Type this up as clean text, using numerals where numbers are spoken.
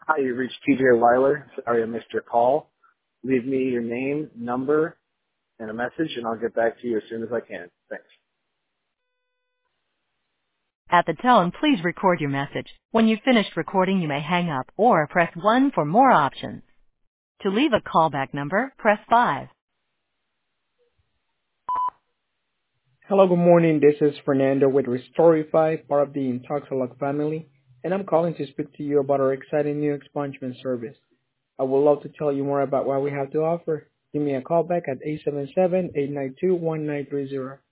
Hi, you reached TJ Weiler. Sorry I missed your call. Leave me your name, number, and a message, and I'll get back to you as soon as I can. Thanks. At the tone, please record your message. When you've finished recording, you may hang up or press 1 for more options. To leave a callback number, press 5. Hello, good morning. This is Fernando with Restorify, part of the Intoxilog family, and I'm calling to speak to you about our exciting new expungement service. I would love to tell you more about what we have to offer. Give me a call back at 877-892-1930.